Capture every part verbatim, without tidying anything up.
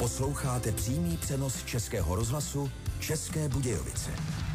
Posloucháte přímý přenos Českého rozhlasu České Budějovice.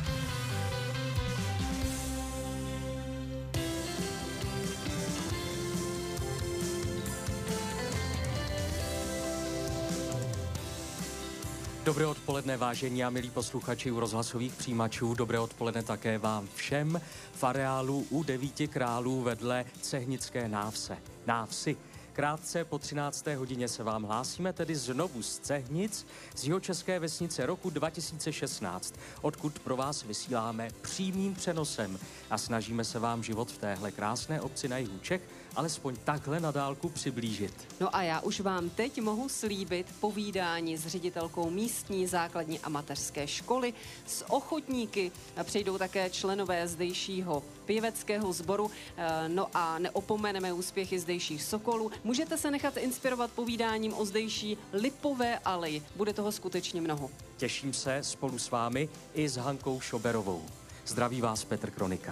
Dobré odpoledne, vážení a milí posluchači u rozhlasových přijímačů. Dobré odpoledne také vám všem v areálu u Devíti králů vedle Cehnické návse. Návsi. Krátce po třinácté hodině se vám hlásíme tedy znovu z Cehnic, z jihočeské vesnice roku dva tisíce šestnáct, odkud pro vás vysíláme přímým přenosem a snažíme se vám život v téhle krásné obci na jihu Čech alespoň takhle na dálku přiblížit. No a já už vám teď mohu slíbit povídání s ředitelkou místní základní a mateřské školy, s ochotníky, přijdou také členové zdejšího pěveckého sboru, no a neopomeneme úspěchy zdejších sokolů. Můžete se nechat inspirovat povídáním o zdejší Lipové aleji. Bude toho skutečně mnoho. Těším se spolu s vámi i s Hankou Šoberovou. Zdraví vás Petr Kronika.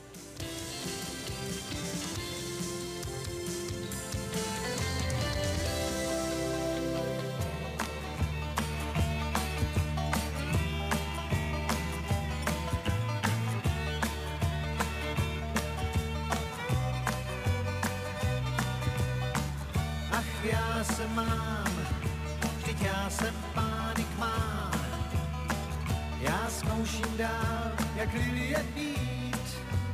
Se mám, vždyť já jsem pánik mám. Já zkouším dál, jak lilie být.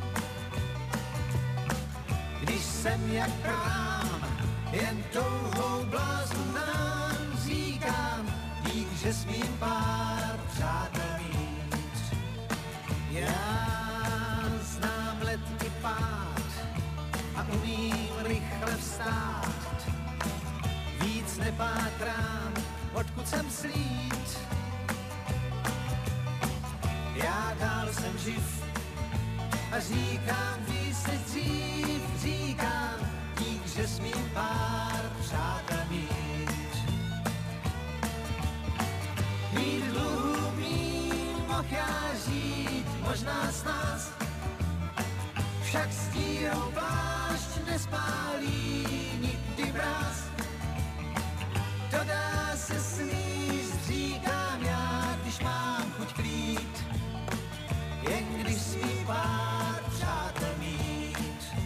Když jsem jak prám, jen touhou bláznu nám říkám, dík, že smím pár přátel mít. Já znám let i pád a umím rychle vstát. Víc nepátrám, odkud jsem slít. Já dál jsem živ a říkám víc než dřív. Říkám dík, že smím pár přátel mít. Mít dluhu míň mohl já žít, možná s nás. Však stírou plášť nespálí nikdy mráz. To dá se sníst, říkám já, když mám chuť klít, jen když smím pár přátel mít.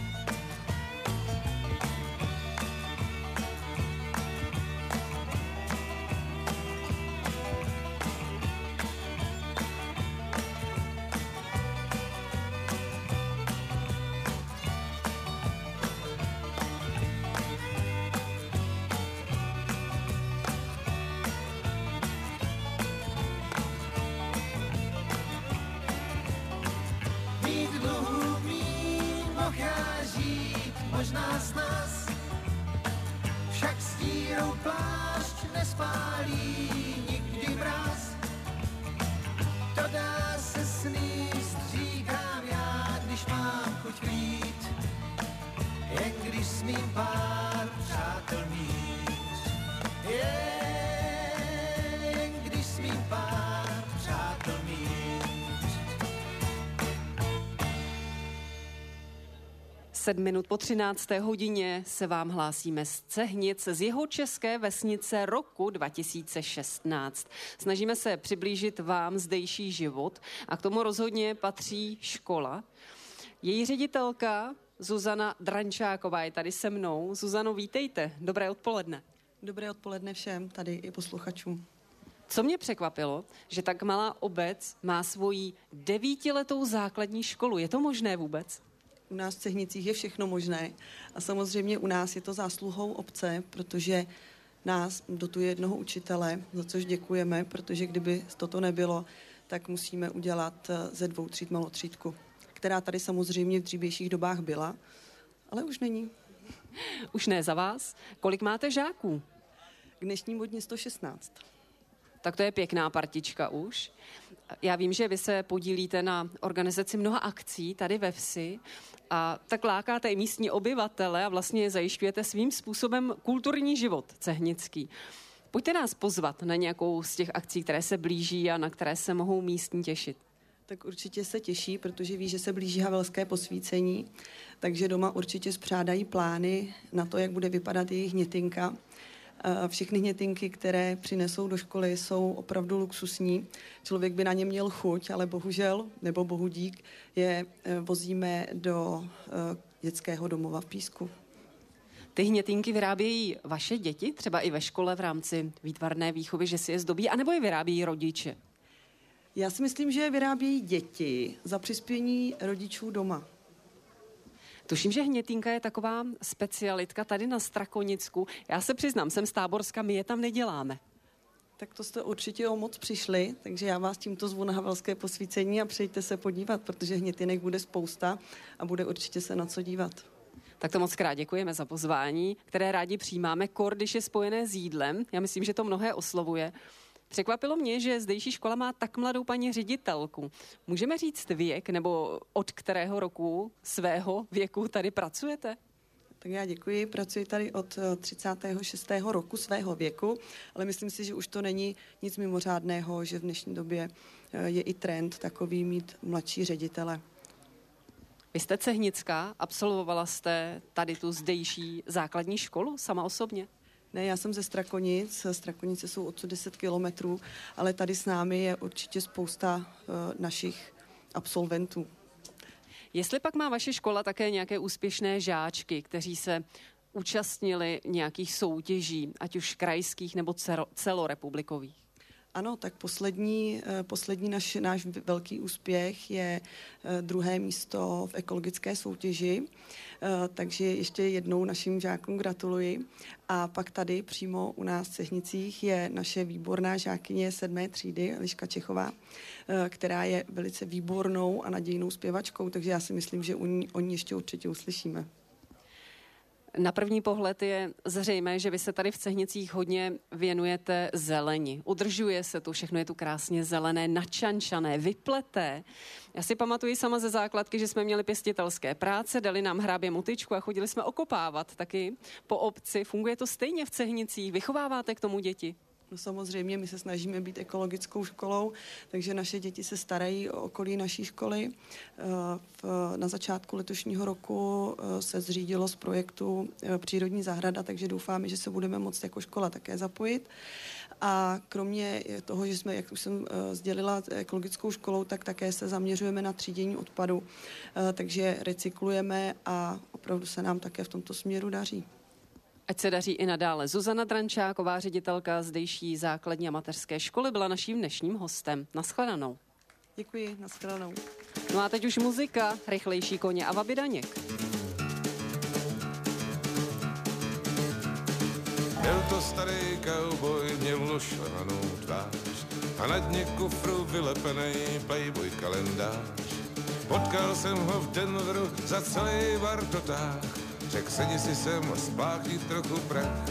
Možná z nás, však stírou plášť nespálí nikdy mráz. To dá se sníst, říkám já, když mám chuť klít, jen když smím pár přátel mít. Jen když smím pár přátel mít. Sedm minut po třinácté hodině se vám hlásíme z Cehnic, z jihočeské vesnice roku dva tisíce šestnáct. Snažíme se přiblížit vám zdejší život a k tomu rozhodně patří škola. Její ředitelka Zuzana Drančáková je tady se mnou. Zuzano, vítejte. Dobré odpoledne. Dobré odpoledne všem, tady i posluchačům. Co mě překvapilo, že tak malá obec má svoji devítiletou základní školu. Je to možné vůbec? U nás v Cehnicích je všechno možné a samozřejmě u nás je to zásluhou obce, protože nás dotuje jednoho učitele, za což děkujeme, protože kdyby toto nebylo, tak musíme udělat ze dvou tříd malotřídku, která tady samozřejmě v dřívějších dobách byla, ale už není. Už ne za vás. Kolik máte žáků? K dnešnímu dni sto šestnáct. Tak to je pěkná partička už. Já vím, že vy se podílíte na organizaci mnoha akcí tady ve vsi a tak lákáte i místní obyvatele a vlastně zajišťujete svým způsobem kulturní život cehnický. Pojďte nás pozvat na nějakou z těch akcí, které se blíží a na které se mohou místní těšit. Tak určitě se těší, protože ví, že se blíží havelské posvícení, takže doma určitě spřádají plány na to, jak bude vypadat jejich hnětinka. Všechny hnětinky, které přinesou do školy, jsou opravdu luxusní. Člověk by na ně měl chuť, ale bohužel, nebo bohu dík, je vozíme do dětského domova v Písku. Ty hnětinky vyrábějí vaše děti, třeba i ve škole v rámci výtvarné výchovy, že si je zdobí, anebo je vyrábějí rodiče? Já si myslím, že je vyrábějí děti za přispění rodičů doma. Tuším, že hnětinka je taková specialitka tady na Strakonicku. Já se přiznám, jsem z Táborska, my je tam neděláme. Tak to jste určitě o moc přišli, takže já vás tímto zvu na Havelské posvícení a přijďte se podívat, protože hnětinek bude spousta a bude určitě se na co dívat. Tak to moc krát děkujeme za pozvání, které rádi přijímáme, kor, když je spojené s jídlem. Já myslím, že to mnohé oslovuje. Překvapilo mě, že zdejší škola má tak mladou paní ředitelku. Můžeme říct věk, nebo od kterého roku svého věku tady pracujete? Tak já děkuji, pracuji tady od třicátého šestého roku svého věku, ale myslím si, že už to není nic mimořádného, že v dnešní době je i trend takový mít mladší ředitele. Vy jste cehnická, absolvovala jste tady tu zdejší základní školu sama osobně? Ne, já jsem ze Strakonic, Strakonice jsou odsud deset kilometrů, ale tady s námi je určitě spousta uh, našich absolventů. Jestli pak má vaše škola také nějaké úspěšné žáčky, kteří se účastnili nějakých soutěží, ať už krajských nebo celorepublikových? Ano, tak poslední, poslední naš, náš velký úspěch je druhé místo v ekologické soutěži, takže ještě jednou našim žákům gratuluji. A pak tady přímo u nás v Cehnicích je naše výborná žákyně sedmé třídy, Eliška Čechová, která je velice výbornou a nadějnou zpěvačkou, takže já si myslím, že u ní, o ní ještě určitě uslyšíme. Na první pohled je zřejmé, že vy se tady v Cehnicích hodně věnujete zeleni. Udržuje se tu, všechno je tu krásně zelené, načančané, vypleté. Já si pamatuji sama ze základky, že jsme měli pěstitelské práce, dali nám hrábě motyčku a chodili jsme okopávat taky po obci. Funguje to stejně v Cehnicích? Vychováváte k tomu děti? No samozřejmě, my se snažíme být ekologickou školou, takže naše děti se starají o okolí naší školy. Na začátku letošního roku se zřídilo z projektu Přírodní zahrada, takže doufáme, že se budeme moct jako škola také zapojit. A kromě toho, že jsme, jak už jsem sdělila, ekologickou školou, tak také se zaměřujeme na třídění odpadu, takže recyklujeme a opravdu se nám také v tomto směru daří. Ať se daří i nadále. Zuzana Drančáková, ředitelka zdejší základní a mateřské školy, byla naším dnešním hostem. Naschledanou. Děkuji, naschledanou. No a teď už muzika, Rychlejší koně a Vaby Daněk. Byl to starý cowboy, měl ošlehanou tvář a na dně kufru vylepený Playboy kalendář. Potkal jsem ho v Denveru za celý vartotáh. Řek, sedni si sem a spláchni trochu prach.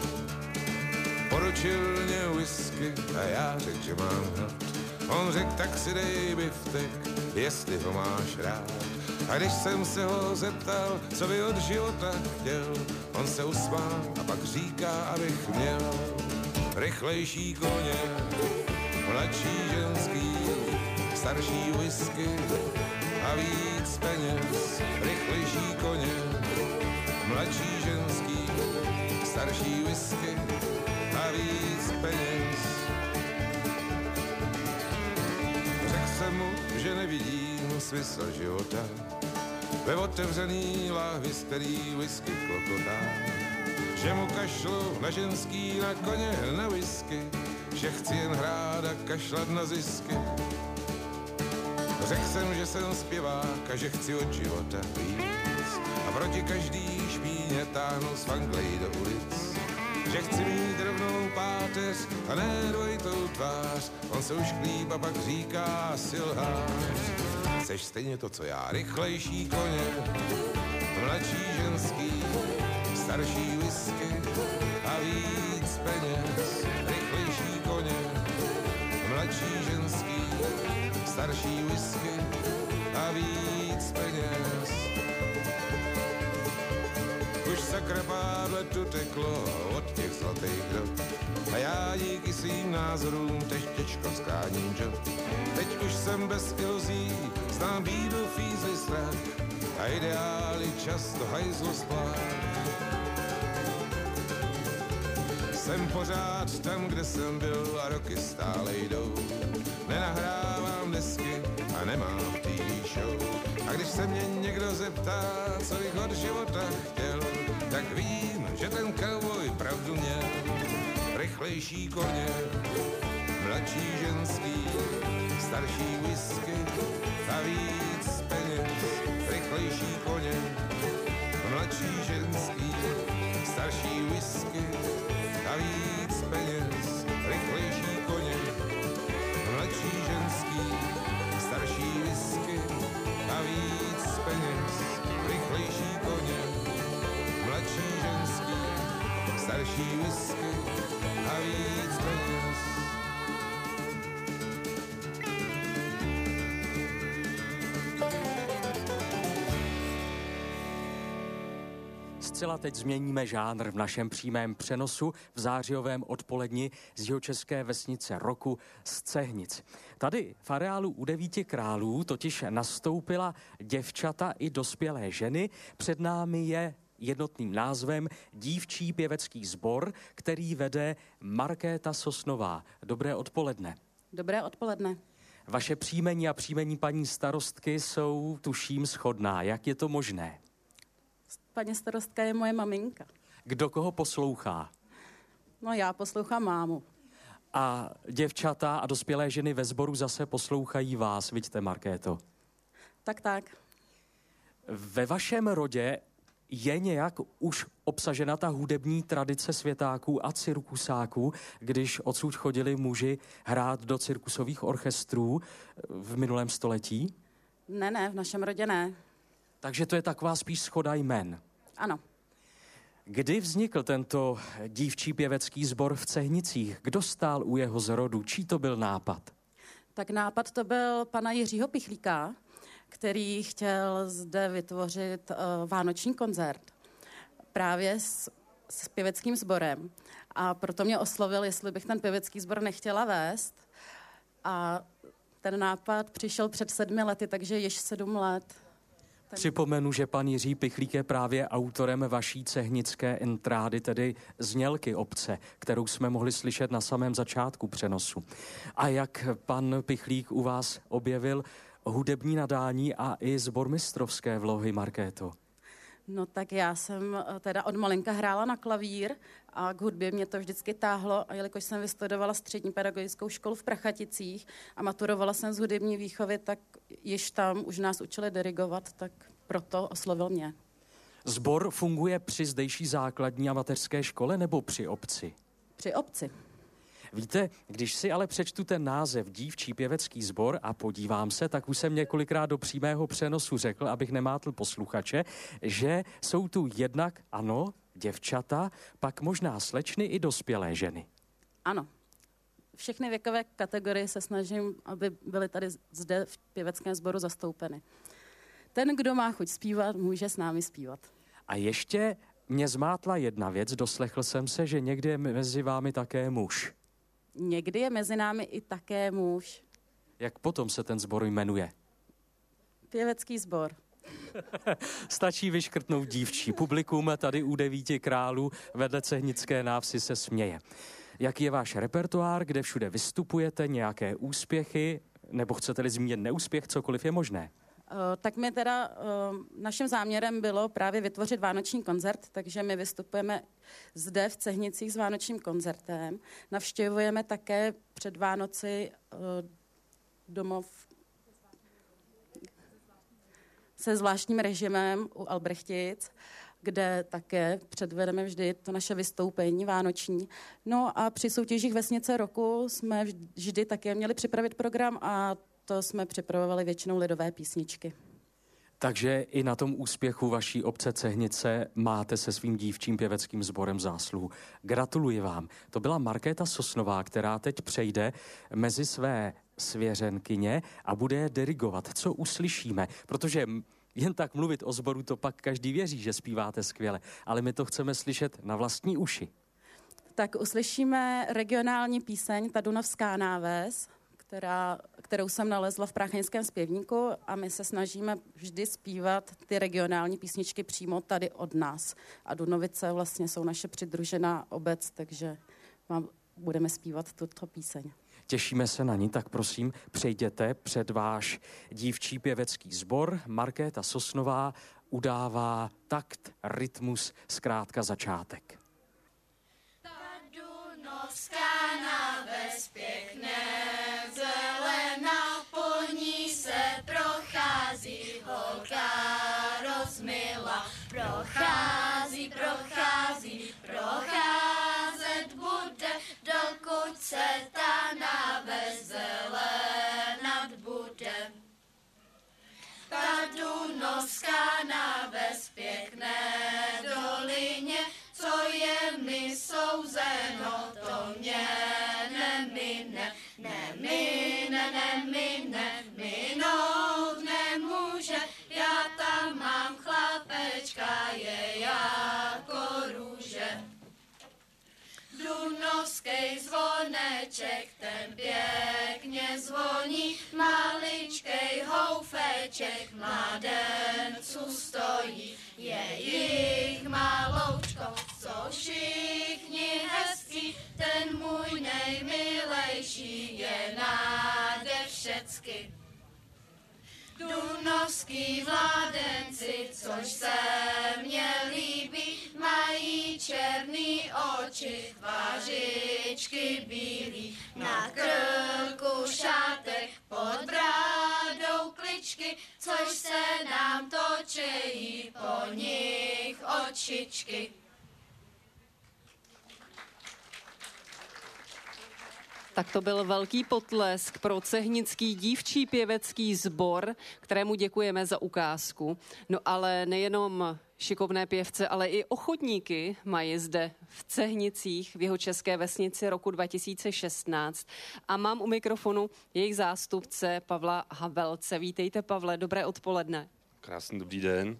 Poručil mě whisky a já řek, že mám hlad. On řek, tak si dej biftek, jestli ho máš rád. A když jsem se ho zeptal, co by od života chtěl, on se usmál a pak říká, abych měl rychlejší koně, mladší ženský, starší whisky a víc peněz. Rychlejší koně, mladší ženský, starší whisky a víc peněz. Řekl jsem mu, že nevidím smysl života ve otevřený láhvi, z který whisky klokotá. Že mu kašlu na ženský, na koně, na whisky, že chci jen hrát a kašlat na zisky. Řekl jsem, že jsem zpěvák a že chci od života víc a proti každý špíně táhnu z fanglej do ulic. Že chci mít rovnou páteř a ne dvojitou tvář. On se už klíp a pak říká si lhář. Chceš stejně to, co já, rychlejší koně, mladší ženský, starší whisky a víc peněz. Rychlejší koně, mladší ženský, starší whisky a víc peněz. Už sakra pár let tu teklo od těch zlatých dob a já díky svým názorům teď těžko skláním job. Teď už jsem bez iluzí, znám bídu, fízly, strach a ideály často hajzlo splách. Jsem pořád tam, kde jsem byl a roky stále jdou. Nenahrávám desky a nemám té vé show. A když se mě někdo zeptá, co bych od života chtěl, tak vím, že ten cowboy pravdu měl. Rychlejší koně, mladší ženský, starší whisky a víc peněz. Rychlejší koně, mladší ženský, starší whisky a víc peněz. Rychlejší koně, mladší ženský, starší whisky a víc peněz. Rychlejší koně, mladší ženský, starší whisky a víc peněz. Zcela teď změníme žánr v našem přímém přenosu v zářijovém odpoledni z jihočeské vesnice roku z Cehnic. Tady v areálu u Devíti králů totiž nastoupila děvčata i dospělé ženy. Před námi je jednotným názvem Dívčí pěvecký sbor, který vede Markéta Sosnová. Dobré odpoledne. Dobré odpoledne. Vaše příjmení a příjmení paní starostky jsou, tuším, shodná. Jak je to možné? Paní starostka je moje maminka. Kdo koho poslouchá? No já poslouchám mámu. A děvčata a dospělé ženy ve sboru zase poslouchají vás, vidíte, Markéto? Tak, tak. Ve vašem rodě je nějak už obsažena ta hudební tradice světáků a cirkusáků, když odsud chodili muži hrát do cirkusových orchestrů v minulém století? Ne, ne, v našem rodě ne. Takže to je taková spíš shoda jmen. Ano. Kdy vznikl tento dívčí pěvecký sbor v Cehnicích? Kdo stál u jeho zrodu? Čí to byl nápad? Tak nápad to byl pana Jiřího Pichlíka, který chtěl zde vytvořit uh, vánoční koncert právě s, s pěveckým sborem. A proto mě oslovil, jestli bych ten pěvecký sbor nechtěla vést. A ten nápad přišel před sedmi lety, takže již sedm let. Ten... Připomenu, že pan Jiří Pichlík je právě autorem vaší cehnické entrády, tedy znělky obce, kterou jsme mohli slyšet na samém začátku přenosu. A jak pan Pichlík u vás objevil hudební nadání a i sbormistrovské vlohy, Markéto? No tak já jsem teda od malinka hrála na klavír a k hudbě mě to vždycky táhlo, a jelikož jsem vystudovala střední pedagogickou školu v Prachaticích a maturovala jsem z hudební výchovy, tak již tam už nás učili dirigovat, tak proto oslovil mě. Sbor funguje při zdejší základní a mateřské škole nebo při obci? Při obci. Víte, když si ale přečtu ten název Dívčí pěvecký sbor a podívám se, tak už jsem několikrát do přímého přenosu řekl, abych nemátl posluchače, že jsou tu jednak, ano, děvčata, pak možná slečny i dospělé ženy. Ano. Všechny věkové kategorie se snažím, aby byly tady zde v pěveckém sboru zastoupeny. Ten, kdo má chuť zpívat, může s námi zpívat. A ještě mě zmátla jedna věc, doslechl jsem se, že někdy je mezi vámi také muž. Někdy je mezi námi i také muž. Jak potom se ten sbor jmenuje? Pěvecký sbor. Stačí vyškrtnout dívčí. Publikum tady u Devíti králů vedle Cehnické návsi se směje. Jaký je váš repertoár, kde všude vystupujete, nějaké úspěchy, nebo chcete-li zmínit neúspěch, cokoliv je možné? Uh, tak my teda, uh, naším záměrem bylo právě vytvořit vánoční koncert, takže my vystupujeme zde v Cehnicích s vánočním koncertem. Navštěvujeme také před Vánoci uh, domov se zvláštním režimem u Albrechtic, kde také předvedeme vždy to naše vystoupení vánoční. No a při soutěžích Vesnice roku jsme vždy také měli připravit program a to jsme připravovali většinou lidové písničky. Takže i na tom úspěchu vaší obce Cehnice máte se svým dívčím pěveckým sborem zásluhu. Gratuluji vám. To byla Markéta Sosnová, která teď přejde mezi své svěřenkyně a bude je dirigovat. Co uslyšíme? Protože jen tak mluvit o sboru, to pak každý věří, že zpíváte skvěle, ale my to chceme slyšet na vlastní uši. Tak uslyšíme regionální píseň Ta Dunavská náves, která, kterou jsem nalezla v Prácheňském zpěvníku, a my se snažíme vždy zpívat ty regionální písničky přímo tady od nás. A Dunovice vlastně jsou naše přidružená obec, takže vám budeme zpívat tuto píseň. Těšíme se na ní, tak prosím, přejděte před váš dívčí pěvecký sbor. Markéta Sosnová udává takt, rytmus, zkrátka začátek. Ta Dunovská náves pěkné zelená, po ní se prochází holka rozmila. Prochází, prochází, procházet bude, dokud se ta náves zelenat bude. Ta Dunovská náves pěkné dolině, co je mi souzeno, to mě nemine, nemine, nemine, minout nemůže, já tam mám chlapečka, je jako růže. Dunovský zvoneček, ten pěkně zvoní, maličkej houfeček mládenců stojí. Je jich maloučko, jsou všichni hezký, ten můj nejmilejší je nade všecky. Dunovský mládenci, což se mně líbí, mají černý oči, tvářičky bílý, na krku šátek, pod brádou kličky, což se nám točejí po nich očičky. Tak to byl velký potlesk pro Cehnický dívčí pěvecký sbor, kterému děkujeme za ukázku. No ale nejenom šikovné pěvce, ale i ochotníky mají zde v Cehnicích v Jihočeské vesnici roku dva tisíce šestnáct. A mám u mikrofonu jejich zástupce Pavla Havelce. Vítejte, Pavle, dobré odpoledne. Krásný dobrý den.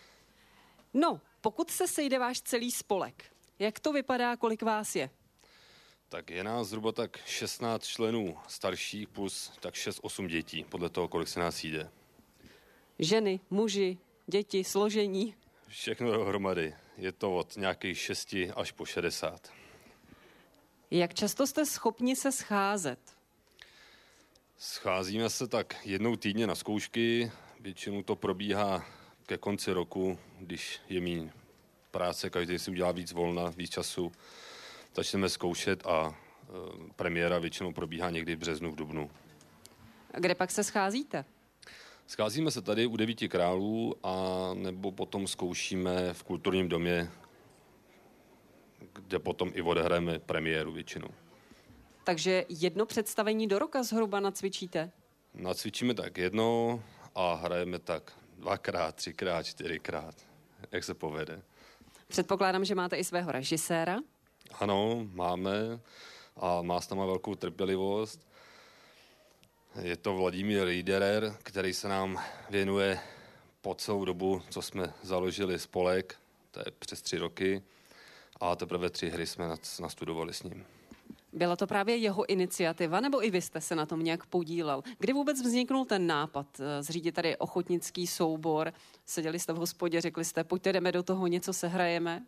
No, pokud se sejde váš celý spolek, jak to vypadá, kolik vás je? Tak je nás zhruba tak šestnáct členů starších plus tak šest osm dětí, podle toho, kolik se nás jde. Ženy, muži, děti, složení? Všechno dohromady. Je to od nějakých šesti až po šedesát. Jak často jste schopni se scházet? Scházíme se tak jednou týdně na zkoušky. Většinou to probíhá ke konci roku, když je míň práce, každý si udělá víc volna, víc času. Začneme zkoušet a e, premiéra většinou probíhá někdy v březnu, v dubnu. A kde pak se scházíte? Scházíme se tady u Devíti králů a nebo potom zkoušíme v kulturním domě, kde potom i odehrajeme premiéru většinou. Takže jedno představení do roka zhruba nacvičíte? Nacvičíme tak jedno a hrajeme tak dvakrát, třikrát, čtyřikrát, jak se povede. Předpokládám, že máte i svého režiséra? Ano, máme a má s náma velkou trpělivost. Je to Vladimír Riederer, který se nám věnuje po celou dobu, co jsme založili spolek, to je přes tři roky, a teprve tři hry jsme nastudovali s ním. Byla to právě jeho iniciativa, nebo i vy jste se na tom nějak podílel? Kdy vůbec vzniknul ten nápad zřídit tady ochotnický soubor? Seděli jste v hospodě, řekli jste, pojďte, jdeme do toho, něco sehrajeme?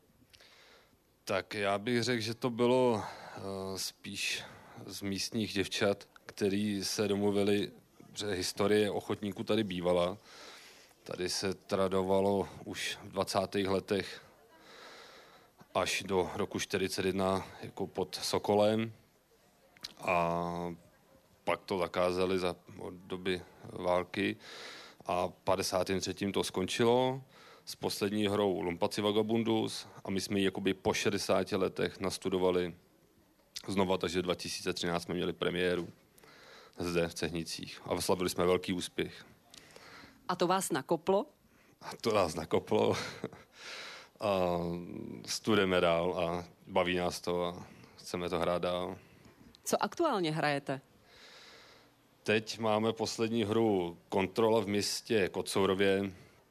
Tak já bych řekl, že to bylo uh, spíš z místních děvčat, který se domluvili, že historie ochotníků tady bývala. Tady se tradovalo už v dvacátých letech až do roku čtyřicet jedna jako pod Sokolem a pak to zakázali za doby války a v padesátém třetím to skončilo s poslední hrou Lumpaci Vagabundus a my jsme ji jakoby po šedesáti letech nastudovali znova, takže dva tisíce třináct jsme měli premiéru zde v Cehnicích a slavili jsme velký úspěch. A to vás nakoplo? A to nás nakoplo a studujeme dál a baví nás to a chceme to hrát dál. Co aktuálně hrajete? Teď máme poslední hru Kontrola v městě Kocourově.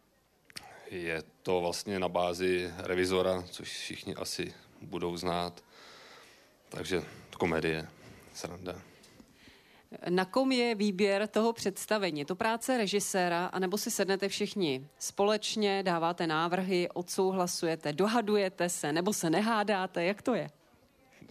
Je to vlastně na bázi Revizora, což všichni asi budou znát. Takže komedie, sranda. Na kom je výběr toho představení? Je to práce režiséra, anebo si sednete všichni společně, dáváte návrhy, odsouhlasujete, dohadujete se, nebo se nehádáte? Jak to je?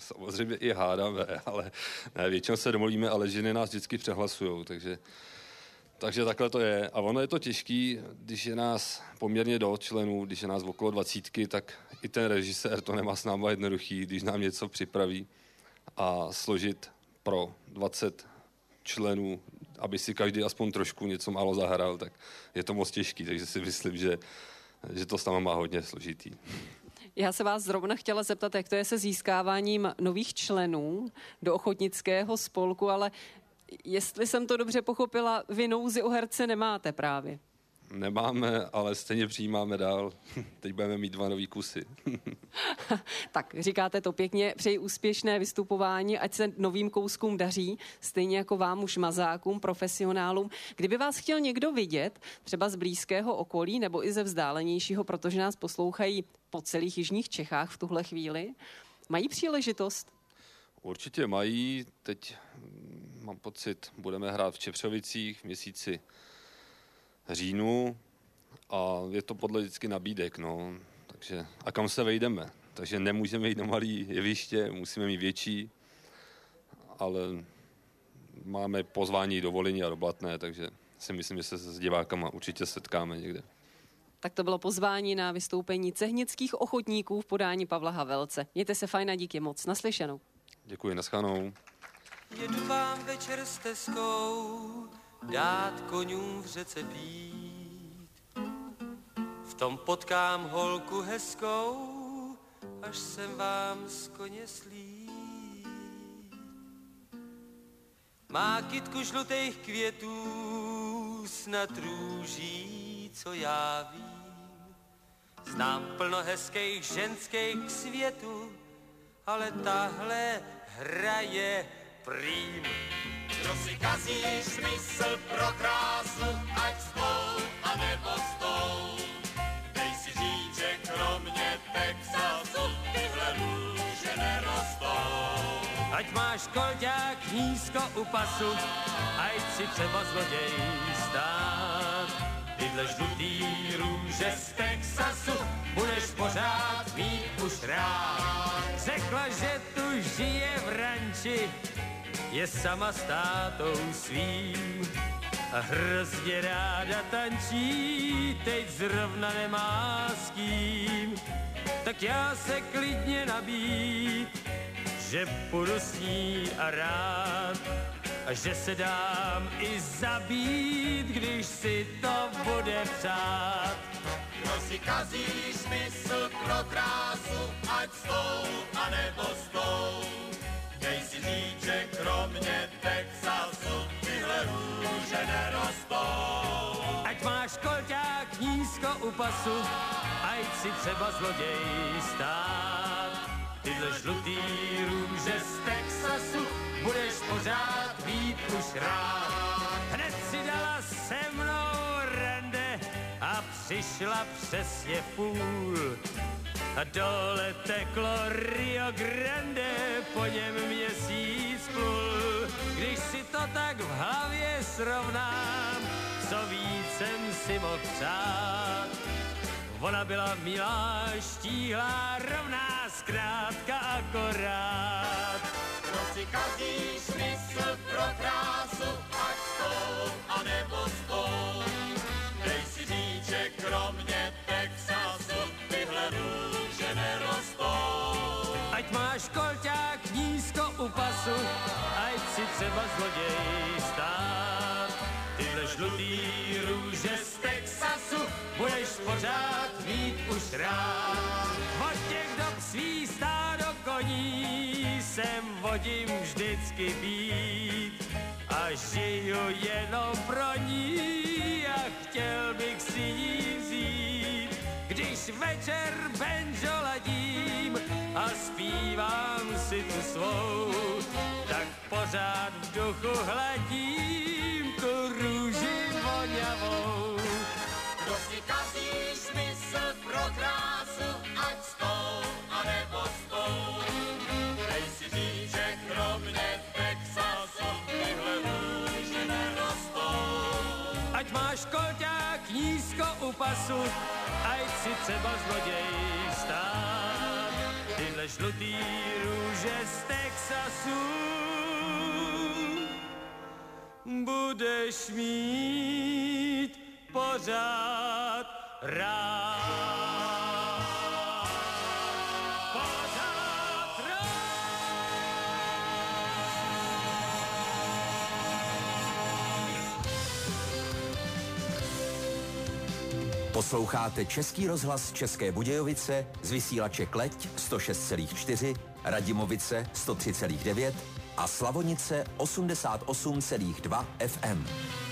samozřejmě i hádáme, ale ne, většinou se domluvíme, ale ženy nás vždycky přehlasujou, takže, takže takhle to je. A ono je to těžký, když je nás poměrně dost členů, když je nás okolo dvacítky, tak i ten režisér to nemá s náma jednoduchý, když nám něco připraví a složit pro dvacet členů, aby si každý aspoň trošku něco málo zahrál, tak je to moc těžký, takže si myslím, že, že to tam má hodně složitý. Já se vás zrovna chtěla zeptat, jak to je se získáváním nových členů do ochotnického spolku, ale jestli jsem to dobře pochopila, vy nouzi o herce nemáte právě. Nemáme, ale stejně přijímáme dál. Teď budeme mít dva nový kusy. Tak, říkáte to pěkně, přeji úspěšné vystupování, ať se novým kouskům daří, stejně jako vám už mazákům, profesionálům. Kdyby vás chtěl někdo vidět, třeba z blízkého okolí nebo i ze vzdálenějšího, protože nás poslouchají po celých jižních Čechách v tuhle chvíli, mají příležitost? Určitě mají. Teď mám pocit, budeme hrát v Čepřovicích v měsíci říjnu a je to podle vždycky nabídek, no. Takže, a kam se vejdeme? Takže nemůžeme jít na malý jeviště, musíme mít větší, ale máme pozvání do Volyně a do Blatné, takže si myslím, že se s divákama určitě setkáme někde. Tak to bylo pozvání na vystoupení cehnických ochotníků v podání Pavla Havelce. Mějte se fajn a díky moc. Naslyšenou. Děkuji, naschledanou. Jedu vám večer s Teskou dát koňům v řece pít. V tom potkám holku hezkou, až jsem vám z koně slít. Má kytku žlutých květů, snad růží, co já vím. Znám plno hezkých ženských k světu, ale tahle hraje prým. Kdo si kazí smysl pro krásu, ať s tou, anebo s tou. Dej si říct, že kromě Texasu tyhle růže nerostou. Ať máš kolďák nízko u pasu, ať si třeba zloděj stát. Tyhle žlutý růže z Texasu budeš pořád mít už rád. Řekla, že tu žije v ranči, je sama s tátou svým a hrozně ráda tančí, teď zrovna nemá s kým. Tak já se klidně nabít, že půjdu s ní a rád a že se dám i zabít, když si to bude přát. Kdo si kazí smysl pro krásu, ať s tou, anebo s tou. Dej si říct, že kromě Texasu tyhle růže nerostou. Ať máš kolťák nízko u pasu, ať si třeba zloděj stát. Tyhle žlutý růže z Texasu budeš pořád mít už rád. Hned si dala se mnou rande a přišla přesně v půl. A dole teklo Rio Grande, po něm měsíc plul. Když si to tak v hlavě srovnám, co víc jsem si mohl přát. Ona byla milá, štíhlá, rovná, zkrátka akorát. Kdo si kazí smysl pro krásu, ať s tou, anebo s tou. Dej si říct, že kromě Texasu tyhle růže nerostou. Ať máš kolťák nízko u pasu, ať si třeba zloděj stát. Tyhle žlutý růže z Texasu budeš pořád mít už rád. Od těch dob svý stádo koní sem vodím vždycky být a žiju jenom pro ní a chtěl bych si jí vzít. Když večer banjo ladím a zpívám si tu svou, tak pořád v duchu hladím tu růži voňavou. Kdo si kazí smysl pro krásu, ať s tou, anebo s tou. Dej si říct, že kromě Texasu tyhle růže nerostou. Ať máš kolťák nízko u pasu, ať si třeba zloděj stát. Tyhle tyhle žlutý růže z Texasu budeš mít pořád rád. Pořád rád. Posloucháte Český rozhlas České Budějovice z vysílače Kleť sto šest celá čtyři, Radimovice sto tři celá devět a Slavonice osmdesát osm celá dva F M.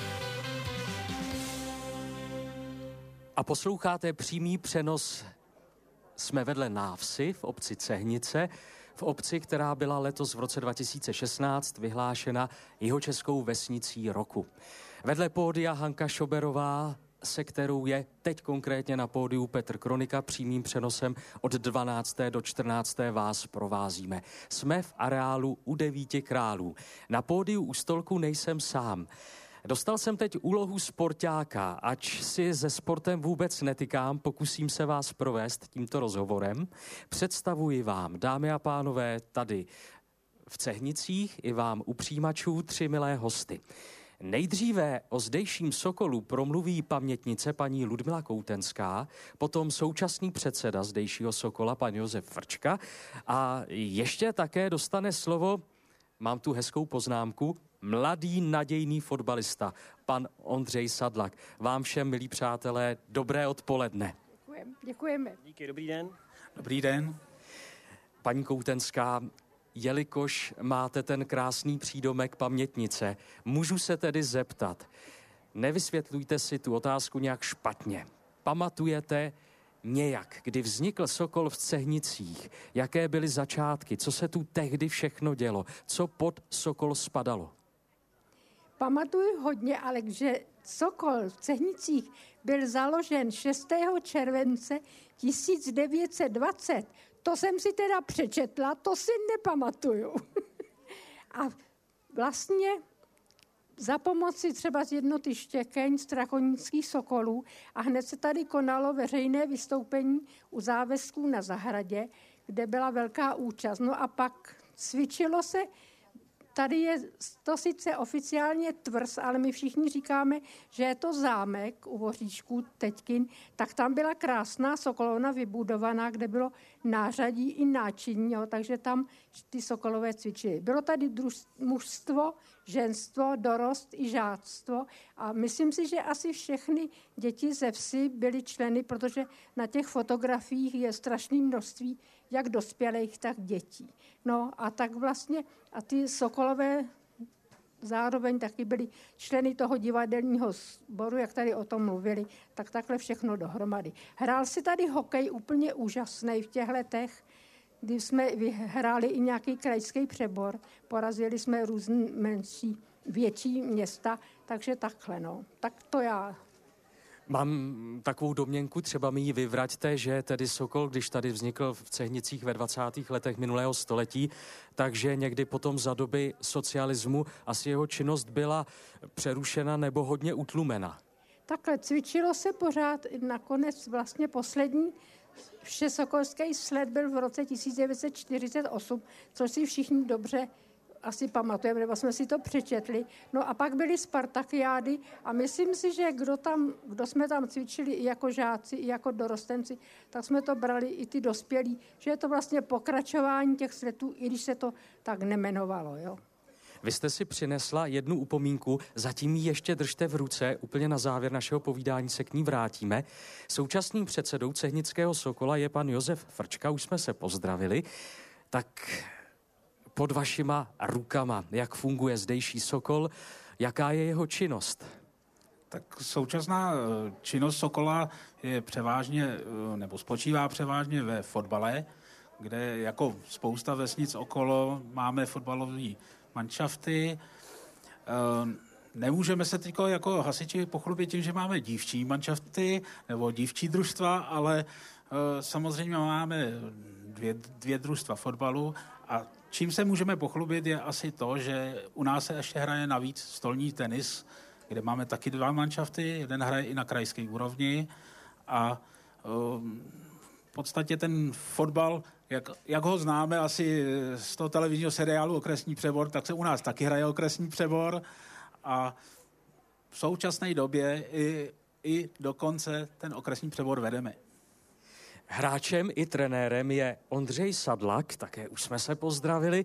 A posloucháte přímý přenos. Jsme vedle Návsi v obci Cehnice, v obci, která byla letos v roce dva tisíce šestnáct vyhlášena jihočeskou vesnicí roku. Vedle pódia Hanka Šoberová, se kterou je teď konkrétně na pódiu Petr Kronika, přímým přenosem od dvanácté do čtrnácté vás provázíme. Jsme v areálu u Devíti králů. Na pódiu u stolku nejsem sám. Dostal jsem teď úlohu sportáka, ač si se sportem vůbec netykám, pokusím se vás provést tímto rozhovorem. Představuji vám, dámy a pánové, tady v Cehnicích i vám u přijímačů tři milé hosty. Nejdříve o zdejším Sokolu promluví pamětnice paní Ludmila Koutenská, potom současný předseda zdejšího Sokola pan Josef Frčka a ještě také dostane slovo, mám tu hezkou poznámku, mladý nadějný fotbalista, pan Ondřej Sadlak. Vám všem, milí přátelé, dobré odpoledne. Děkujeme. Děkujeme. Díky, dobrý den. Dobrý den. Paní Koutenská, jelikož máte ten krásný přídomek pamětnice, můžu se tedy zeptat, nevysvětlujte si tu otázku nějak špatně. Pamatujete nějak, kdy vznikl Sokol v Cehnicích, jaké byly začátky, co se tu tehdy všechno dělo, co pod Sokol spadalo? Pamatuju hodně, ale že Sokol v Cehnicích byl založen šestého července tisíc devět set dvacet, to jsem si teda přečetla, to si nepamatuju. A vlastně za pomoci třeba z jednoty Štěkeň, strakonických sokolů a hned se tady konalo veřejné vystoupení u závesků na zahradě, kde byla velká účast. No a pak cvičilo se, tady je to sice oficiálně tvrz, ale my všichni říkáme, že je to zámek u Voříšků Teďkin, tak tam byla krásná sokolovna vybudovaná, kde bylo nářadí i náčiní, jo, takže tam ty sokolové cvičily. Bylo tady druž, mužstvo, ženstvo, dorost i žáctvo a myslím si, že asi všechny děti ze vsi byly členy, protože na těch fotografiích je strašné množství jak dospělých, tak dětí. No a tak vlastně a ty sokolové zároveň taky byli členy toho divadelního sboru, jak tady o tom mluvili, tak takhle všechno dohromady. Hrál si tady hokej úplně úžasný v těch letech, kdy jsme vyhráli i nějaký krajský přebor, porazili jsme různé menší, větší města, takže takhle, no. Tak to já. Mám takovou domněnku, třeba mi ji vyvraťte, že tedy Sokol, když tady vznikl v Cehnicích ve dvacátých letech minulého století, takže někdy potom za doby socialismu asi jeho činnost byla přerušena nebo hodně utlumena. Takhle cvičilo se pořád, nakonec vlastně poslední všesokolský sled byl v roce tisíc devět set čtyřicet osm, což si všichni dobře asi pamatujeme, nebo jsme si to přečetli. No a pak byly spartakiády a myslím si, že kdo, tam, kdo jsme tam cvičili i jako žáci, i jako dorostenci, tak jsme to brali i ty dospělí, že je to vlastně pokračování těch sletů, i když se to tak nemenovalo, jo. Vy jste si přinesla jednu upomínku, zatím ji ještě držte v ruce, úplně na závěr našeho povídání se k ní vrátíme. Současným předsedou Cehnického Sokola je pan Josef Frčka, už jsme se pozdravili. Tak pod vašima rukama, jak funguje zdejší Sokol, jaká je jeho činnost? Tak současná činnost Sokola je převážně, nebo spočívá převážně ve fotbale, kde jako spousta vesnic okolo máme fotbalové manšafty. Nemůžeme se teď jako hasiči pochlubit tím, že máme dívčí manšafty nebo dívčí družstva, ale samozřejmě máme dvě, dvě družstva fotbalu a čím se můžeme pochlubit je asi to, že u nás se ještě hraje navíc stolní tenis, kde máme taky dva manšafty, jeden hraje i na krajské úrovni a podstatě ten fotbal, jak, jak ho známe asi z toho televizního seriálu Okresní přebor, tak se u nás taky hraje Okresní přebor a v současné době i, i dokonce ten Okresní přebor vedeme. Hráčem i trenérem je Ondřej Sadlak, také už jsme se pozdravili.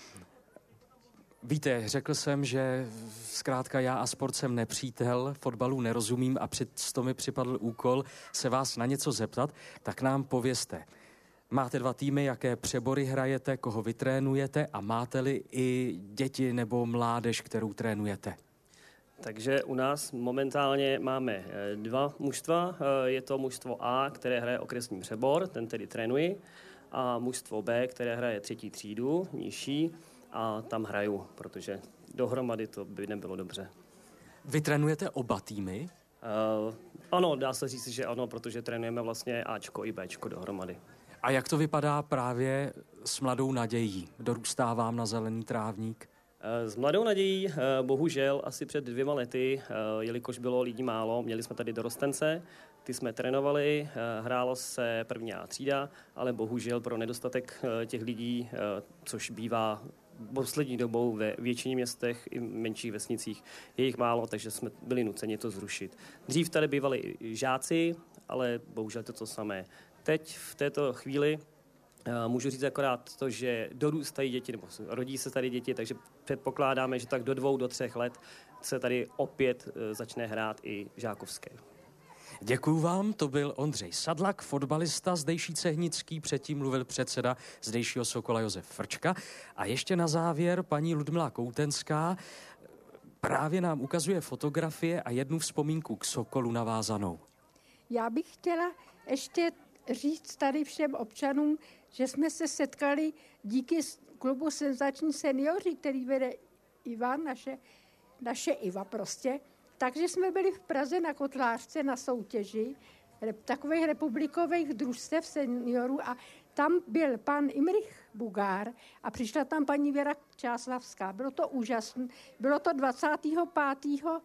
Víte, řekl jsem, že zkrátka já a sport jsem nepřítel, fotbalu nerozumím a přesto mi připadl úkol se vás na něco zeptat, tak nám povězte. Máte dva týmy, jaké přebory hrajete, koho vy trénujete a máte-li i děti nebo mládež, kterou trénujete? Takže u nás momentálně máme dva mužstva. Je to mužstvo A, které hraje okresní přebor, ten tedy trénuji, a mužstvo B, které hraje třetí třídu, nižší, a tam hraju, protože dohromady to by nebylo dobře. Vy trénujete oba týmy? Uh, ano, dá se říct, že ano, protože trénujeme vlastně Ačko i Bčko dohromady. A jak to vypadá právě s Mladou nadějí? Dorůstá vám na zelený trávník? S Mladou nadějí bohužel asi před dvěma lety, jelikož bylo lidí málo, měli jsme tady dorostence, ty jsme trénovali, hrálo se první A třída, ale bohužel pro nedostatek těch lidí, což bývá poslední dobou ve většině městech i menších vesnicích, je jich málo, takže jsme byli nuceni to zrušit. Dřív tady bývali žáci, ale bohužel to to samé. Teď v této chvíli můžu říct akorát to, že dorůstají děti, nebo rodí se tady děti, takže předpokládáme, že tak do dvou, do třech let se tady opět začne hrát i žákovské. Děkuju vám, to byl Ondřej Sadlak, fotbalista zdejší Cehnický, předtím mluvil předseda zdejšího Sokola Josef Frčka. A ještě na závěr paní Ludmila Koutenská právě nám ukazuje fotografie a jednu vzpomínku k Sokolu navázanou. Já bych chtěla ještě říct tady všem občanům, že jsme se setkali díky klubu Senzační seniori, který vede Iva, naše, naše Iva prostě. Takže jsme byli v Praze na Kotlářce na soutěži takových republikových družstev seniorů a tam byl pan Imrich Bugár a přišla tam paní Věra Čáslavská. Bylo to úžasné. Bylo to dvacátého pátého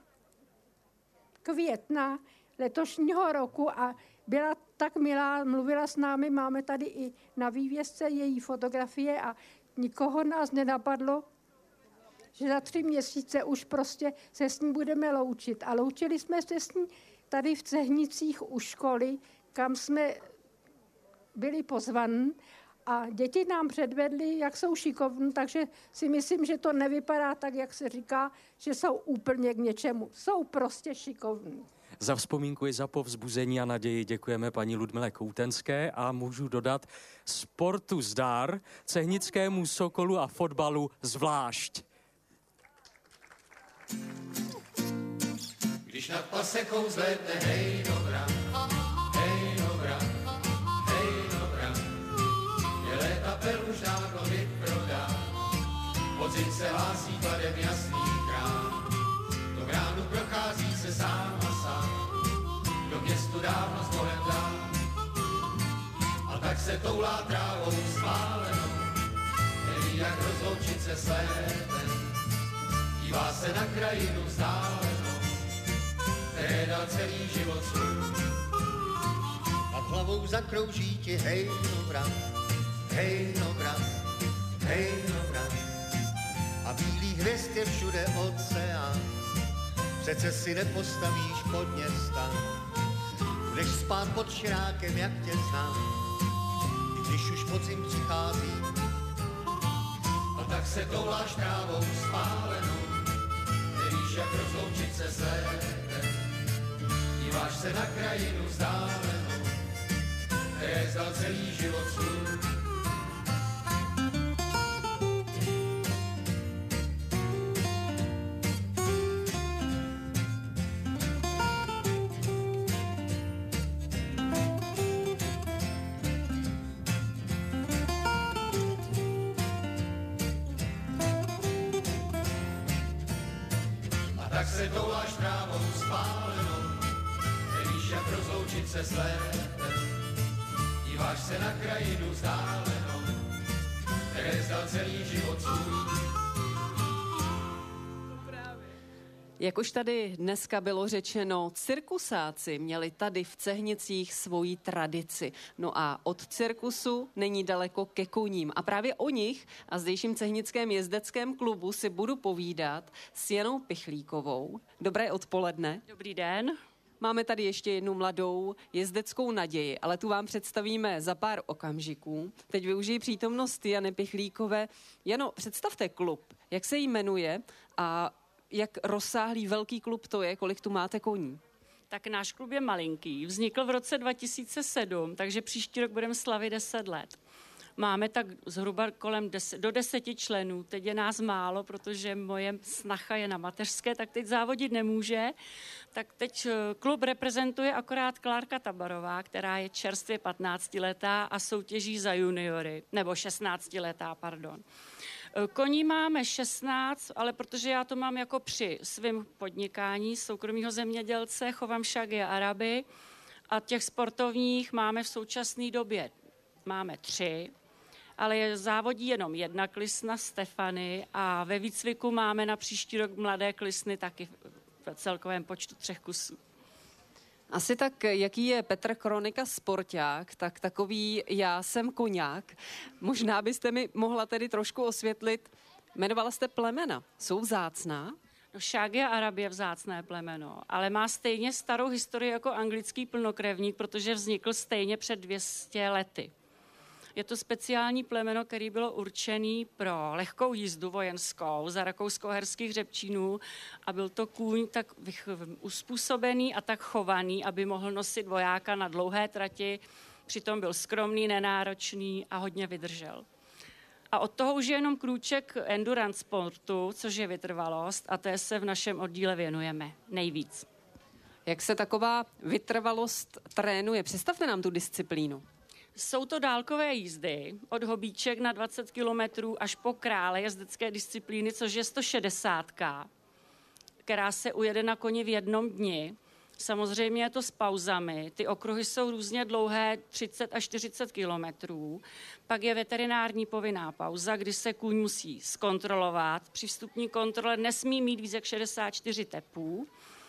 května letošního roku a byla tak milá, mluvila s námi, máme tady i na vývězce její fotografie a nikoho nás nenapadlo, že za tři měsíce už prostě se s ní budeme loučit. A loučili jsme se s ní tady v Cehnicích u školy, kam jsme byli pozvaní a děti nám předvedly, jak jsou šikovní, takže si myslím, že to nevypadá tak, jak se říká, že jsou úplně k něčemu. Jsou prostě šikovní. Za vzpomínku i za povzbuzení a naději děkujeme paní Ludmile Koutenské a můžu dodat sportu zdar, Cehnickému Sokolu a fotbalu zvlášť. Když nad pasekou zlétne hej dobra, hej dobra, hej dobra, je léta už dávno vyprodá, podzim se hlásí kladem jasný krám, do bránu prochází se sám a sám, do městu dávno s Bohem dám, a tak se toulá trávou spálenou, neví jak rozloučit se s létem, dívá se na krajinu vzdálenou, které dal celý život svůj. Nad hlavou zakrouží ti hej dobra, hej dobra, hej dobra, a bílý hvězd je všude oceán, přece si nepostavíš pod města, budeš spát pod širákem, jak tě znám, i když už podzim přichází, a tak se touláš trávou spálenou, nevíš jak rozloučit se s létem, díváš se na krajinu vzdálenou, které zdal celý život svůj. Tak se touláš trávou spálenou, nevíš jak rozloučit se s létem, díváš se na krajinu vzdálenou, které zdal celý život svůj. Jak už tady dneska bylo řečeno, cirkusáci měli tady v Cehnicích svoji tradici. No a od cirkusu není daleko ke koním. A právě o nich a zdejším cehnickém jezdeckém klubu si budu povídat s Janou Pichlíkovou. Dobré odpoledne. Dobrý den. Máme tady ještě jednu mladou jezdeckou naději, ale tu vám představíme za pár okamžiků. Teď využiji přítomnost Jany Pichlíkové. Jano, představte klub. Jak se jí jmenuje a jak rozsáhlý velký klub to je, kolik tu máte koní? Tak náš klub je malinký, vznikl v roce dva tisíce sedm, takže příští rok budeme slavit deset let. Máme tak zhruba kolem deset, do deseti členů, teď je nás málo, protože moje snacha je na mateřské, tak teď závodit nemůže. Tak teď klub reprezentuje akorát Klárka Tabarová, která je čerstvě patnáctiletá a soutěží za juniory, nebo šestnáctiletá, pardon. Koní máme šestnáct, ale protože já to mám jako při svém podnikání soukromého zemědělce, chovám šagy a araby a těch sportovních máme v současné době máme tři, ale je závodí jenom jedna klisna Stefany a ve výcviku máme na příští rok mladé klisny taky v celkovém počtu třech kusů. Asi tak, jaký je Petr Kronika sporták, tak takový já jsem koňák. Možná byste mi mohla tedy trošku osvětlit, jmenovala jste plemena, jsou vzácná? No, Šágy a Arab je vzácné plemeno, ale má stejně starou historii jako anglický plnokrevník, protože vznikl stejně před dvěma sty lety. Je to speciální plemeno, který bylo určený pro lehkou jízdu vojenskou za rakousko-uherských hřebčínů a byl to kůň tak uspůsobený a tak chovaný, aby mohl nosit vojáka na dlouhé trati, přitom byl skromný, nenáročný a hodně vydržel. A od toho už je jenom krůček endurance sportu, což je vytrvalost a té se v našem oddíle věnujeme nejvíc. Jak se taková vytrvalost trénuje? Představte nám tu disciplínu. Jsou to dálkové jízdy od hobíček na dvacet kilometrů až po krále jezdecké disciplíny, což je sto šedesát, která se ujede na koni v jednom dni. Samozřejmě je to s pauzami. Ty okruhy jsou různě dlouhé, třicet až čtyřicet kilometrů. Pak je veterinární povinná pauza, kdy se kůň musí zkontrolovat. Při vstupní kontrole nesmí mít víc jak šedesát čtyři tepů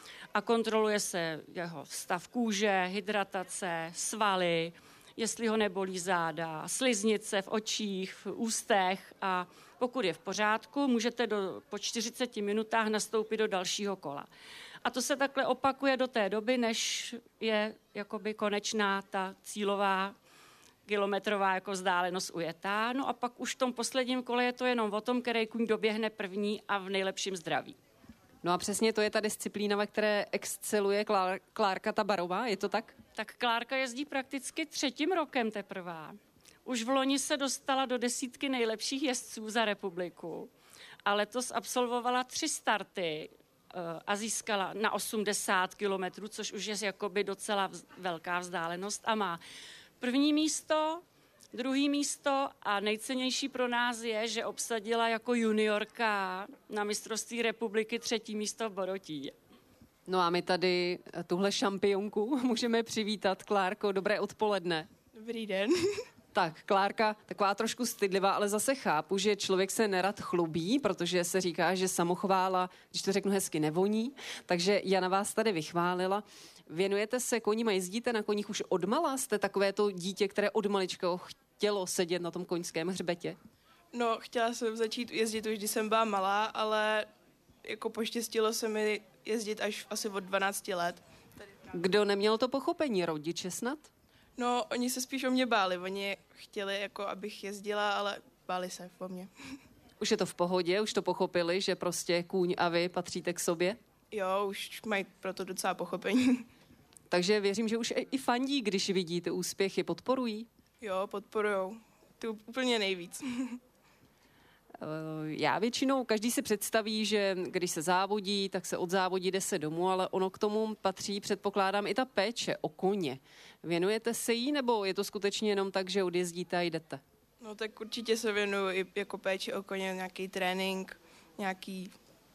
a kontroluje se jeho stav kůže, hydratace, svaly, jestli ho nebolí záda, sliznice v očích, v ústech a pokud je v pořádku, můžete do, po čtyřiceti minutách nastoupit do dalšího kola. A to se takhle opakuje do té doby, než je jakoby konečná ta cílová kilometrová jako vzdálenost ujetá. No a pak už v tom posledním kole je to jenom o tom, který kůň doběhne první a v nejlepším zdraví. No a přesně to je ta disciplína, ve které exceluje Klár, Klárka Tabarová, je to tak? Tak Klárka jezdí prakticky třetím rokem teprve. Už v loni se dostala do desítky nejlepších jezdců za republiku a letos absolvovala tři starty uh, a získala na osmdesát kilometrů, což už je jakoby docela vz, velká vzdálenost a má první místo, druhý místo a nejcennější pro nás je, že obsadila jako juniorka na mistrovství republiky třetí místo v Borotíně. No a my tady tuhle šampionku můžeme přivítat. Klárko, dobré odpoledne. Dobrý den. Tak, Klárka, taková trošku stydlivá, ale zase chápu, že člověk se nerad chlubí, protože se říká, že samochvála, když to řeknu hezky, nevoní. Takže Jana vás tady vychválila. Věnujete se koním a jezdíte na koních už odmala? Jste takové to dítě, které od malička chtělo sedět na tom koňském hřbetě? No, chtěla jsem začít jezdit už, když jsem byla malá, ale jako poštěstilo se mi jezdit až asi od dvanácti let. Kdo neměl to pochopení? Rodiče snad? No, oni se spíš o mě báli. Oni chtěli, jako, abych jezdila, ale báli se o mě. Už je to v pohodě? Už to pochopili, že prostě kůň a vy patříte k sobě? Jo, už mají proto docela pochopení. Takže věřím, že už i fandí, když vidí ty úspěchy, podporují? Jo, podporujou. Ty úplně nejvíc. Já většinou, každý si představí, že když se závodí, tak se od závodí jde se domů, ale ono k tomu patří, předpokládám, i ta péče o koně. Věnujete se jí, nebo je to skutečně jenom tak, že odjezdíte a jdete? No tak určitě se věnuju i jako péči o koně, nějaký trénink, nějaký,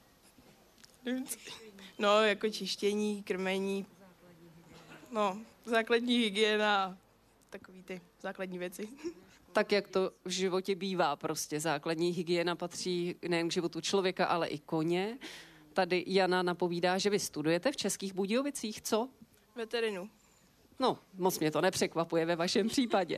no jako čištění, krmení, no základní hygiena, takový ty základní věci. Tak, jak to v životě bývá prostě. Základní hygiena patří nejen k životu člověka, ale i koně. tady Jana napovídá, že vy studujete v Českých Budějovicích, co? Veterinu. No, moc mě to nepřekvapuje ve vašem případě.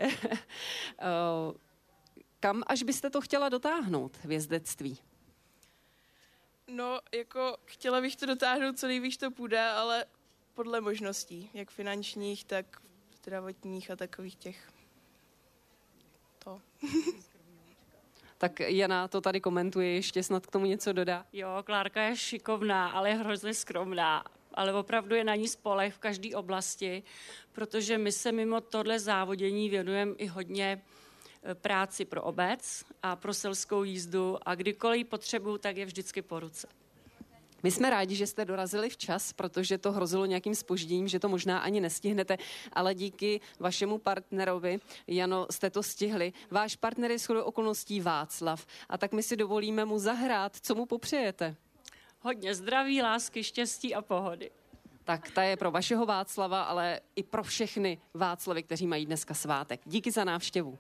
Kam až byste to chtěla dotáhnout v jezdectví? No, jako chtěla bych to dotáhnout co nejvíc to půjde, ale podle možností, jak finančních, tak zdravotních a takových těch. To. Tak Jana to tady komentuje, ještě snad k tomu něco dodá. Jo, Klárka je šikovná, ale je hrozně skromná. Ale opravdu je na ní spoleh v každé oblasti, protože my se mimo tohle závodění věnujeme i hodně práci pro obec a pro selskou jízdu a kdykoliv potřebuju, tak je vždycky po ruce. My jsme rádi, že jste dorazili včas, protože to hrozilo nějakým zpožděním, že to možná ani nestihnete, ale díky vašemu partnerovi, Jano, jste to stihli. Váš partner je shodou okolností Václav a tak my si dovolíme mu zahrát. Co mu popřejete? Hodně zdraví, lásky, štěstí a pohody. Tak ta je pro vašeho Václava, ale i pro všechny Václavy, kteří mají dneska svátek. Díky za návštěvu.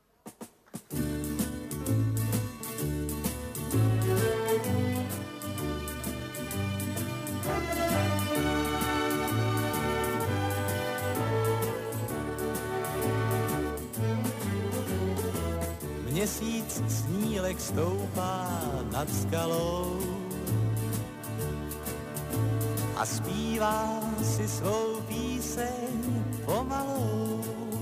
Měsíc snílek stoupá nad skalou a zpívá si svou píseň pomalou.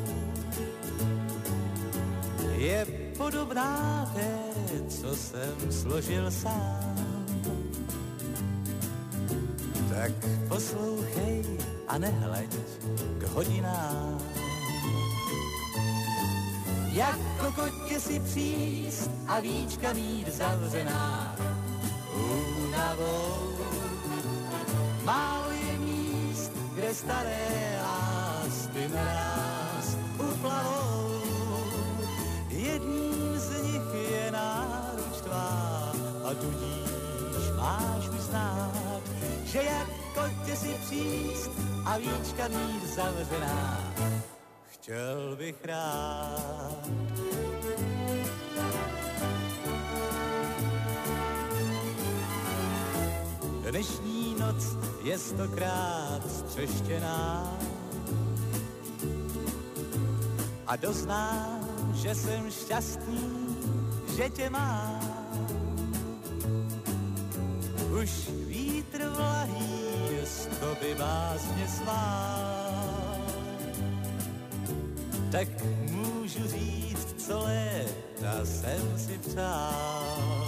Je podobná té, co jsem složil sám. Tak poslouchej a nehleď k hodinám. Jako kotě si příst a víčka mít zavřená únavou. Málo je míst, kde staré lásky naraz uplavou. Jedním z nich je náruč tvá a tudíž máš uznát, že jak kotě si příst a víčka mít zavřená. Chtěl bych rád. Dnešní noc je stokrát střeštěná a doznám, že jsem šťastný, že tě mám. Už vítr vlahý stopy básně svá, tak můžu říct, co léta jsem si přál.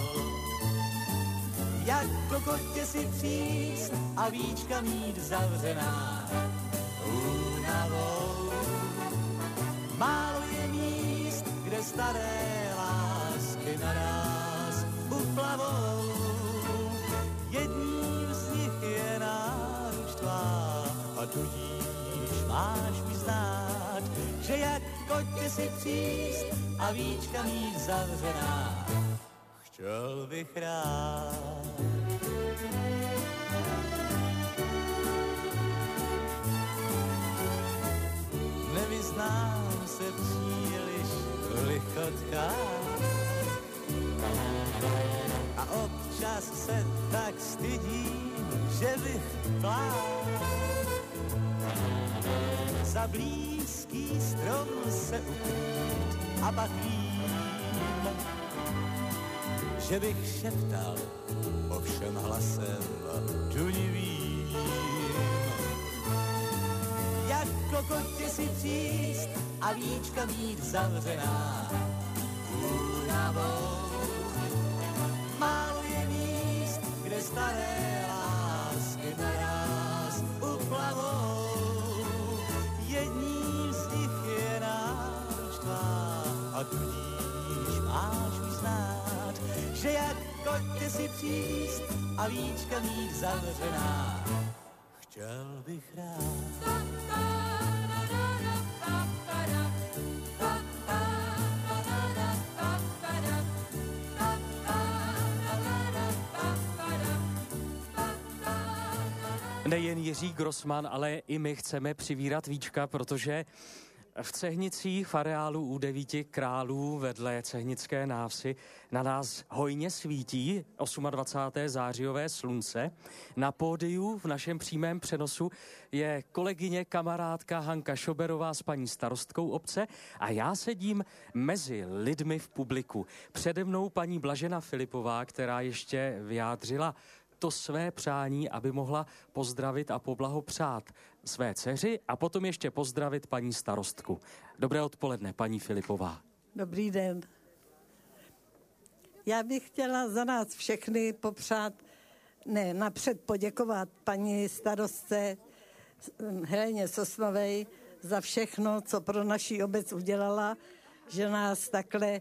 Jako kotě si příst a víčka mít zavřená únavou. Málo je míst, kde staré lásky naraz uplavou. Jedním z nich je náruč tvá a tudíž máš uznát, že jak kotě si příst a víčka mít zavřená. Chtěl bych rád. Nevyznám se příliš v lichotkách a občas se tak stydím, že bych plál. Za blízký strom se ukrýt a pak vím, že bych šeptal ovšem hlasem tunivým. Jako kotě si příst a víčka mít zavřená únavou. Málo je míst, kde staré lásky naraz uplavou. Jedním z nich je náruč tvá a tudíž máš uznát, že jak kotě si příst a víčka mít zavřená. Chtěl bych rád. Nejen Jiří Grossman, ale i my chceme přivírat víčka, protože V Cehnicích v areálu U devíti králů vedle Cehnické návsi na nás hojně svítí dvacátého osmého zářijové slunce. Na pódiu v našem přímém přenosu je kolegyně, kamarádka Hanka Šoberová s paní starostkou obce a já sedím mezi lidmi v publiku. Přede mnou paní Blažena Filipová, která ještě vyjádřila to své přání, aby mohla pozdravit a poblahopřát své dceři a potom ještě pozdravit paní starostku. Dobré odpoledne, paní Filipová. Dobrý den. Já bych chtěla za nás všechny popřát, ne, napřed poděkovat paní starostce Heleně Sosnovej za všechno, co pro naši obec udělala, že nás takhle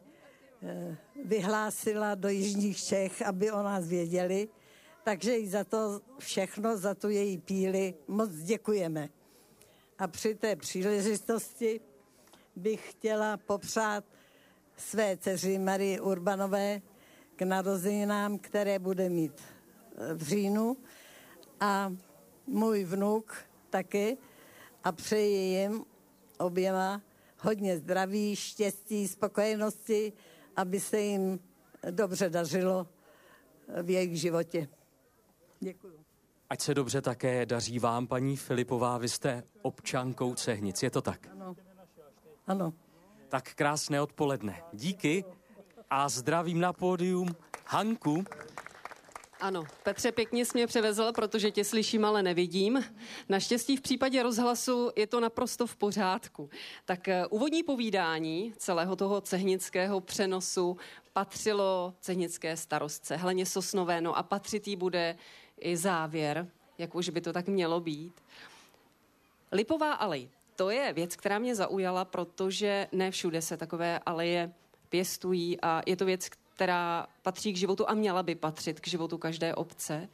vyhlásila do jižních Čech, aby o nás věděli. Takže jí za to všechno, za tu její píli moc děkujeme. A při té příležitosti bych chtěla popřát své dceři Marii Urbanové k narozeninám, které bude mít v říjnu, a můj vnuk taky, a přeji jim oběma hodně zdraví, štěstí, spokojenosti, aby se jim dobře dařilo v jejich životě. Děkuju. Ať se dobře také daří vám, paní Filipová, vy jste občankou Cehnic, je to tak? Ano. Ano. Tak krásné odpoledne. Díky a zdravím na pódium Hanku. Ano, Petře, pěkně jsi mě převezl, protože tě slyším, ale nevidím. Naštěstí v případě rozhlasu je to naprosto v pořádku. Tak úvodní povídání celého toho cehnického přenosu patřilo cehnické starostce Heleně Sosnové, no a patřit jí bude i závěr, jak už by to tak mělo být. Lipová alej, to je věc, která mě zaujala, protože ne všude se takové aleje pěstují a je to věc, která patří k životu a měla by patřit k životu každé obce.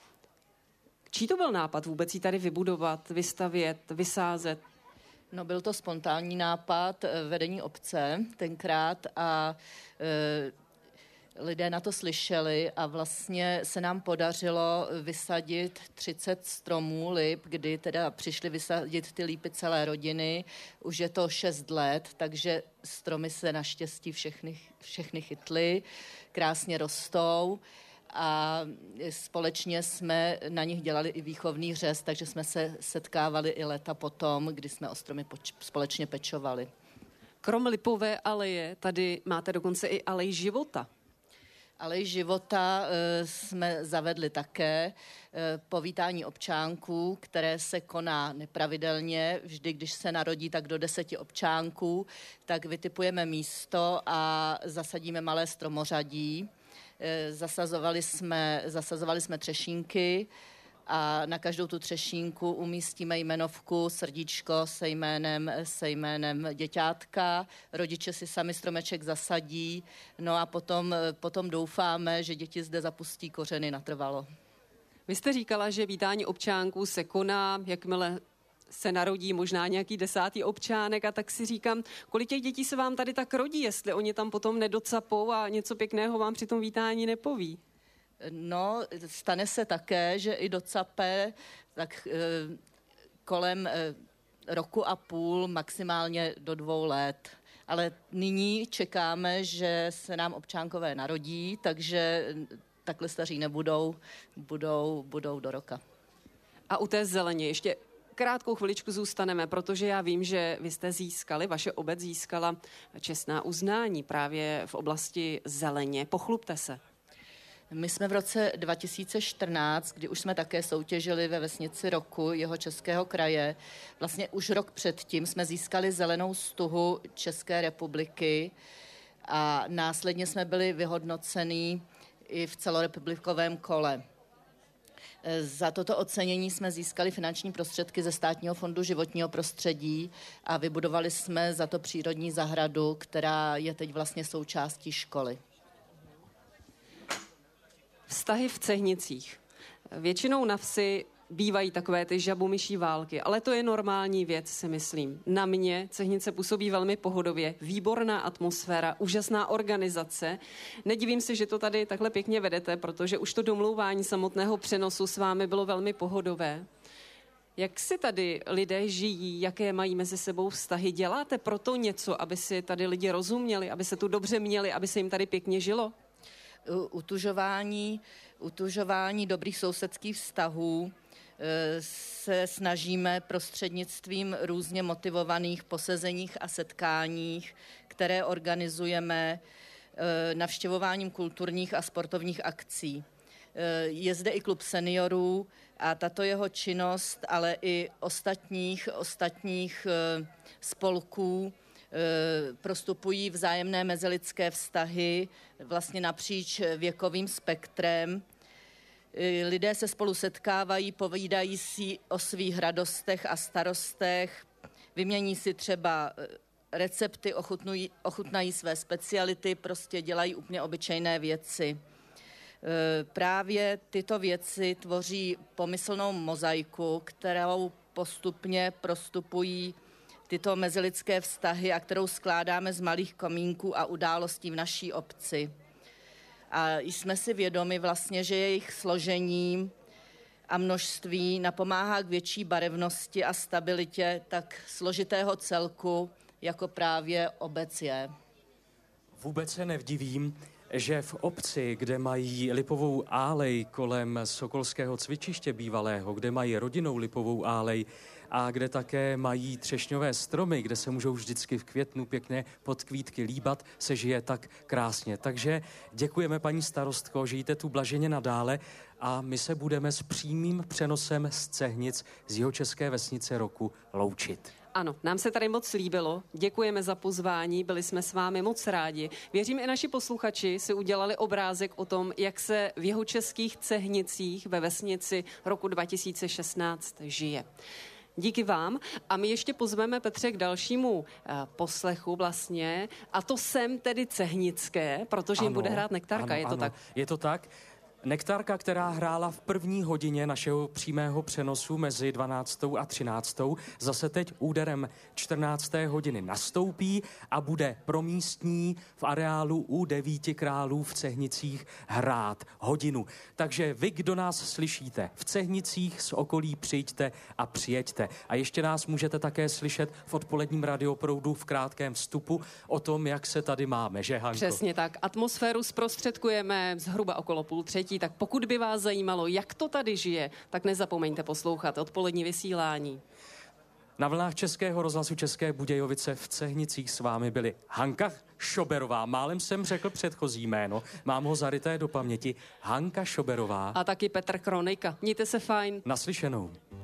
Čí to byl nápad vůbec ji tady vybudovat, vystavět, vysázet? No, byl to spontánní nápad vedení obce tenkrát a e, lidé na to slyšeli a vlastně se nám podařilo vysadit třicet stromů lip, kdy teda přišli vysadit ty lípy celé rodiny. Už je to šest let, takže stromy se naštěstí všechny, všechny chytly, krásně rostou a společně jsme na nich dělali i výchovný řez, takže jsme se setkávali i léta potom, kdy jsme o stromy poč- společně pečovali. Krom lipové aleje tady máte dokonce i alej života. Alej života e, jsme zavedli také e, povítání občánků, které se koná nepravidelně. Vždy, když se narodí tak do deseti občánků, tak vytipujeme místo a zasadíme malé stromořadí. E, zasazovali jsme, zasazovali jsme třešínky a na každou tu třešínku umístíme jmenovku, srdíčko se jménem, se jménem děťátka. Rodiče si sami stromeček zasadí, no a potom, potom doufáme, že děti zde zapustí kořeny natrvalo. Vy jste říkala, že vítání občánků se koná, jakmile se narodí možná nějaký desátý občánek, a tak si říkám, kolik těch dětí se vám tady tak rodí, jestli oni tam potom nedocapou a něco pěkného vám při tom vítání nepoví. No, stane se také, že i docape tak e, kolem e, roku a půl, maximálně do dvou let. Ale nyní čekáme, že se nám občánkové narodí, takže takhle staří nebudou, budou, budou do roka. A u té zeleně ještě krátkou chviličku zůstaneme, protože já vím, že vy jste získali, vaše obec získala čestná uznání právě v oblasti zeleně. Pochlubte se. My jsme v roce dva tisíce čtrnáct, kdy už jsme také soutěžili ve vesnici roku Jihočeského kraje, vlastně už rok předtím jsme získali zelenou stuhu České republiky a následně jsme byli vyhodnocení i v celorepublikovém kole. Za toto ocenění jsme získali finanční prostředky ze Státního fondu životního prostředí a vybudovali jsme za to přírodní zahradu, která je teď vlastně součástí školy. Vztahy v Cehnicích. Většinou na vsi bývají takové ty žabomyší války, ale to je normální věc, si myslím. Na mě Cehnice působí velmi pohodově, výborná atmosféra, úžasná organizace. Nedivím se, že to tady takhle pěkně vedete, protože už to domlouvání samotného přenosu s vámi bylo velmi pohodové. Jak si tady lidé žijí, jaké mají mezi sebou vztahy? Děláte proto něco, aby si tady lidi rozuměli, aby se tu dobře měli, aby se jim tady pěkně žilo? Utužování, utužování dobrých sousedských vztahů se snažíme prostřednictvím různě motivovaných posezeních a setkáních, které organizujeme navštěvováním kulturních a sportovních akcí. Je zde i klub seniorů a tato jeho činnost, ale i ostatních, ostatních spolků prostupují vzájemné mezilidské vztahy vlastně napříč věkovým spektrem. Lidé se spolu setkávají, povídají si o svých radostech a starostech, vymění si třeba recepty, ochutnují, ochutnají své speciality, prostě dělají úplně obyčejné věci. Právě tyto věci tvoří pomyslnou mozaiku, kterou postupně prostupují tyto mezilidské vztahy a kterou skládáme z malých komínků a událostí v naší obci. A jsme si vědomi vlastně, že jejich složení a množství napomáhá k větší barevnosti a stabilitě tak složitého celku, jako právě obec je. Vůbec se nevdivím, že v obci, kde mají lipovou álej kolem Sokolského cvičiště bývalého, kde mají rodinnou lipovou álej a kde také mají třešňové stromy, kde se můžou vždycky v květnu pěkně pod kvítky líbat, se žije tak krásně. Takže děkujeme, paní starostko, žijte tu blaženě nadále a my se budeme s přímým přenosem z Cehnic z Jihočeské vesnice roku loučit. Ano, nám se tady moc líbilo, děkujeme za pozvání, byli jsme s vámi moc rádi. Věřím, i naši posluchači si udělali obrázek o tom, jak se v jihočeských Cehnicích ve vesnici roku dva tisíce šestnáct žije. Díky vám a my ještě pozveme, Petře, k dalšímu uh, poslechu vlastně a to jsem tedy Cehnické, protože ano, jim bude hrát Nektarka, ano, je to ano, tak? Je to tak. Nektarka, která hrála v první hodině našeho přímého přenosu mezi dvanáctou a třináctou, zase teď úderem čtrnácté hodiny nastoupí a bude pro místní v areálu u Devíti králů v Cehnicích hrát hodinu. Takže vy, kdo nás slyšíte v Cehnicích z okolí, přijďte a přijeďte. A ještě nás můžete také slyšet v odpoledním radioproudu v krátkém vstupu o tom, jak se tady máme, že, Hanko? Přesně tak. Atmosféru zprostředkujeme zhruba okolo půl třetí, tak pokud by vás zajímalo, jak to tady žije, tak nezapomeňte poslouchat odpolední vysílání. Na vlnách Českého rozhlasu České Budějovice v Cehnicích s vámi byli Hanka Šoberová. Málem jsem řekl předchozí jméno, mám ho zaryté do paměti. Hanka Šoberová. A taky Petr Kronika. Mějte se fajn. Naslyšenou.